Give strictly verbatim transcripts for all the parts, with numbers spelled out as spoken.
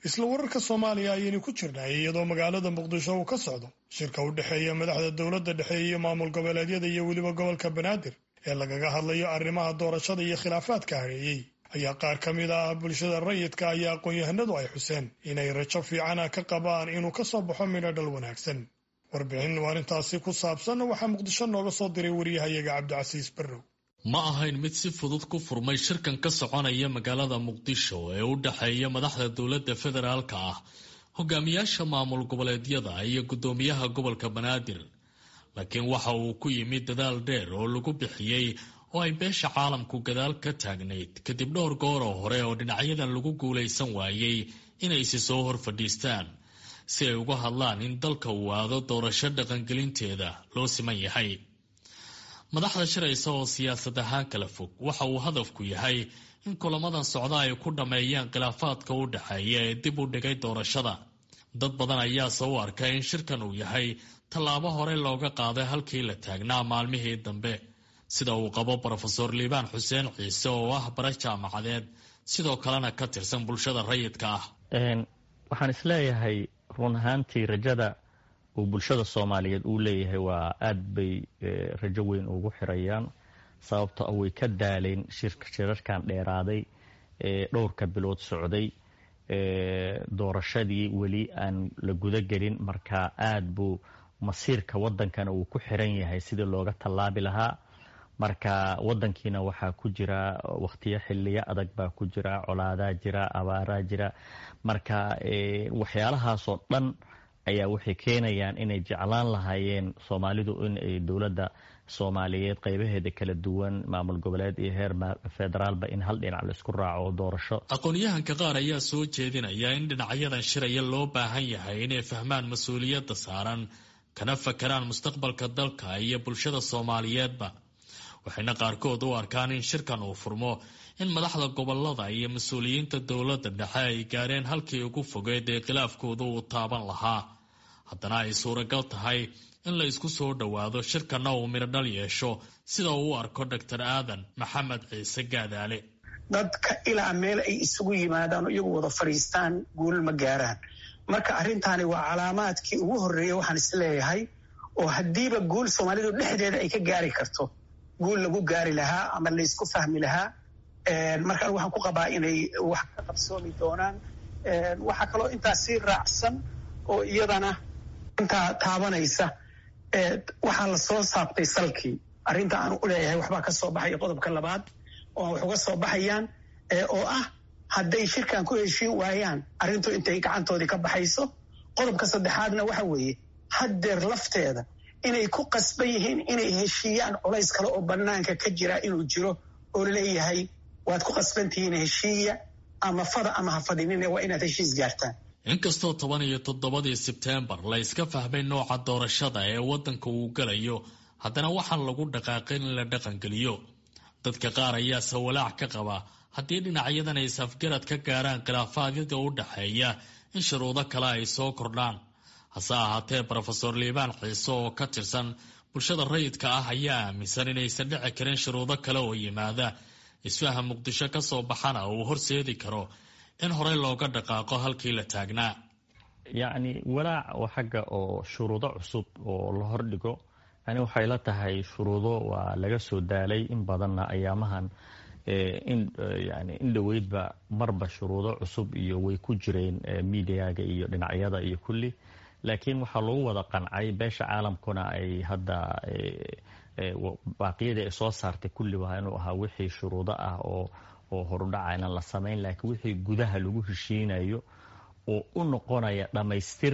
isla wararka Soomaaliya ayaynu ku jirnay iyadoo magaalada Muqdisho uu ka socdo shirka u dhaxeeya madaxda dawladda dhexe iyo maamul goboleedyada iyo weliba gobolka Banaadir ee lagaga hadlayo arrimaha doorashada iyo khilaafaadka hareeyay ayaa qaar ka mid ah bulshada rayidka ayaa aqoon-yahanadu ay xuseen inay rajo fiican ka qabaan inuu ka soo baxo midho dhal wanaagsan. warbixin warintaasi ku saabsan waxaa Muqdisho nooga soo diray wariyahayaga Cabdicasiis Barrow. ma ahayn mid si fudud ku furmay shirkan ka soconaya magaalada Muqdisho ee u dhaxeeya madaxda dawladda federaalka ah hogaamiyaasha maamul goboleedyada iyo gudoomiyaha gobolka Banaadir, laakiin waxa uu ku yimid dadaal dheer oo lagu bixiyay oo ay beesha caalamku gadaal ka taagnayd kadib dhowr goor oo hore oo dhinacyadan lagu guulaysan waayay inay si soo hor fadhiistaan si ay uga hadlaan in dalka uu aado doorasho dhaqangelinteeda loo siman yahay. madaxda shiraysa oo siyaasad ahaan kala fog waxa uu hadafku yahay in kulamadan socda ay ku dhameeyaan khilaafaadka u dhaxeeya ee dib u dhigay doorashada. dad badan ayaa soo arkay in shirkan uu yahay tallaabo hore looga qaaday halkii la taagnaa maalmihii dambe, sida uu qabo Professor Liibaan Xuseen Ciise oo ah bara jaamacadeed sidoo kalena ka tirsan bulshada rayidka ah. waxaan isleeyahay run ahaantii rajada uu bulshada Soomaaliyeed uu leeyahay waa aad bay rajo weyn ugu xirayaan, sababtoo ah way ka daaleen shirka shirarkan dheeraaday ee dhowrka bilood socday ee doorashadii weli aan la guda gelin. marka aad buu masiirka waddankan uu ku xiran yahay sidii looga tallaabi lahaa. marka waddankiina waxaa ku jira waqtiyo xilliyo adag baa ku jira, colaadaa jira, abaaraa jira. marka waxyaalahaasoo dhan ayaa waxay keenayaan inay jeclaan lahaayeen Soomaalidu in ay dawladda Soomaaliyeed qaybaheeda kala duwan maamul goboleed iyo heer federaalba in hal dhinac la isku raaco doorasho. aqoon-yahanka qaar ayaa soo jeedinaya in dhinacyadan shiraya loo baahan yahay inay fahmaan mas-uuliyadda saaran kana fakaraan mustaqbalka dalka iyo bulshada Soomaaliyeedba. waxayna qaarkood u arkaan in shirkan uu furmo in madaxda gobolada iyo mas-uuliyiinta dawladda dhexe ay gaareen halkii ugu fogeed ee khilaafkooda uu taaban lahaa. haddana ay suuragal tahay in la isku soo dhowaado shirkana uu midho dhal yeesho, sida uu u arko doctor aadan maxamed ciise gaadaale. dadka ilaa meel ay isugu yimaadaan oo iyagu wada fadhiistaan guul ma gaaraan. marka arrintaani waa calaamaadkii ugu horreeyay waxaan isleeyahay, oo haddiiba guul Soomaalidu dhexdeeda ay ka gaari karto guul lagu gaari lahaa ama la isku fahmi lahaa. markaan waxaan ku qabaa inay wax ka qabsoomi doonaan. waxaa kaloo intaas sii raacsan oo iyadana intaa taabanaysa waxaa la soo saabtay salkii arrinta aan u leeyahay waxbaa ka soo baxaya qodobka labaad oo wax uga soo baxayaan oo ah hadday shirkan ku heshiin waayaan arrintu intay gacantoodii ka baxayso. qodobka saddexaadna waxa weeye haddeer lafteeda inay ku qasban yihiin inay heshiiyaan culays kale oo bannaanka ka jira inuu jiro oo laleeyahay waad ku qasbantihiin heshiiya ama fada ama ha fadhinine waa inaad heshiis gaartaan. inkastoo toban iyo toddobadii Sebteembar la iska fahmay nooca doorashada ee waddanka uu galayo, haddana waxaan lagu dhaqaaqin in la dhaqangeliyo. dadka qaar ayaa sawalaac ka qaba haddii dhinacyadan ay safgarad ka gaaraan khilaafaadka u dhaxeeya in shuruudo kale ay soo kordhaan. hase ahaatee Professor Liibaan Ciise oo ka tirsan bulshada rayidka ah ayaa aaminsan inaysan dhici karin shuruudo kale oo yimaada isfahan Muqdisho ka soo baxana uu horseedi karo in horey looga dhaqaaqo halkii la taagnaa. yacni walaac oo xagga oo shuruudo cusub oo la hordhigo, yani waxay la tahay shuruudo waa laga soo daalay in badanna ayaamahan in yani in dhaweydba marba shuruudo cusub iyo way ku jireen miidiyaga iyo dhinacyada iyo kulli. laakiin waxaa lagu wada qancay beesha caalamkuna ay hadda baaqiyada ay soo saartay kulli waa inuu ahaa wixii shuruudo ah oo oo horudhaca inaan la samayn, laakiin wixii gudaha lagu heshiinayo oo u noqonaya dhammaystir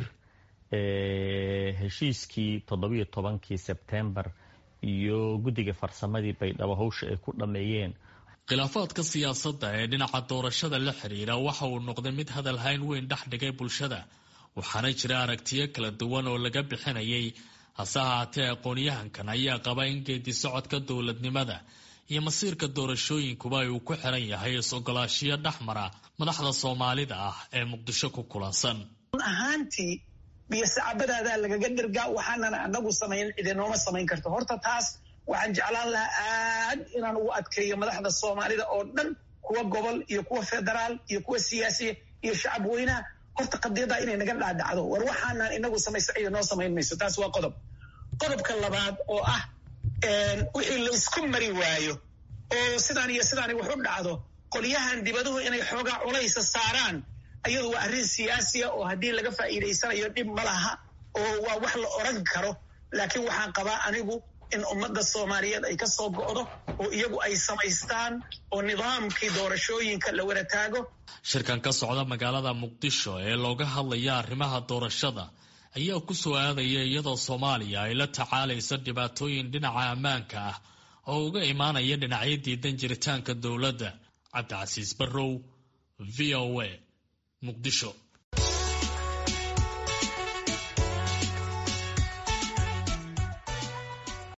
heshiiskii toddobiyo tobankii Sebteembar iyo guddiga farsamadii baydhabo hawsha ay ku dhameeyeen. khilaafaadka siyaasadda ee dhinaca doorashada la xiriira waxa uu noqday mid hadal hayn weyn dhex dhigay bulshada, waxaana jira aragtiyo kala duwan oo laga bixinayay. hase ahaatee aqoon-yahankan ayaa qaba in geedi socodka dowladnimada iyo masiirka doorashooyinkuba uu ku xiran yahay is-ogolaashiyo dhexmara madaxda Soomaalida ah ee Muqdisho ku kulansan. ahaantii biyo sacabadaadaa lagaga dhirgaa waxaanana anagu samayn idinooma samayn karto. horta taas waxaan jeclaan lahaa aad inaan ugu adkeeyo madaxda Soomaalida oo dhan, kuwa gobol iyo kuwa federaal iyo kuwa siyaasiya iyo shacab weynaha horta qadiyada inay naga dhaadhacdo war waxaanaan inagu samaysa iyo noo samayn mayso. taas waa qodob. qodobka labaad oo ah wixii laysku mari waayo oo sidaan iyo sidaani wax u dhacdo qolyahan dibaduhu inay xoogaa culaysa saaraan ayadu waa arrin siyaasiya oo haddii laga faa'iidaysanayo dhib ma laha oo waa wax la oran karo. laakiin waxaan qabaa anigu in ummadda Soomaaliyeed ay ka soo go'do oo iyagu ay samaystaan oo nidaamkii doorashooyinka la wada taago. shirkan ka socda magaalada Muqdisho ee looga hadlaya arrimaha doorashada ayaa ku soo aadaya iyadoo Soomaaliya ay la tacaalayso dhibaatooyin dhinaca ammaanka ah oo uga imaanaya dhinacyo diidan jiritaanka dowladda. Cabdi Casiis Barrow, V O A, Muqdisho.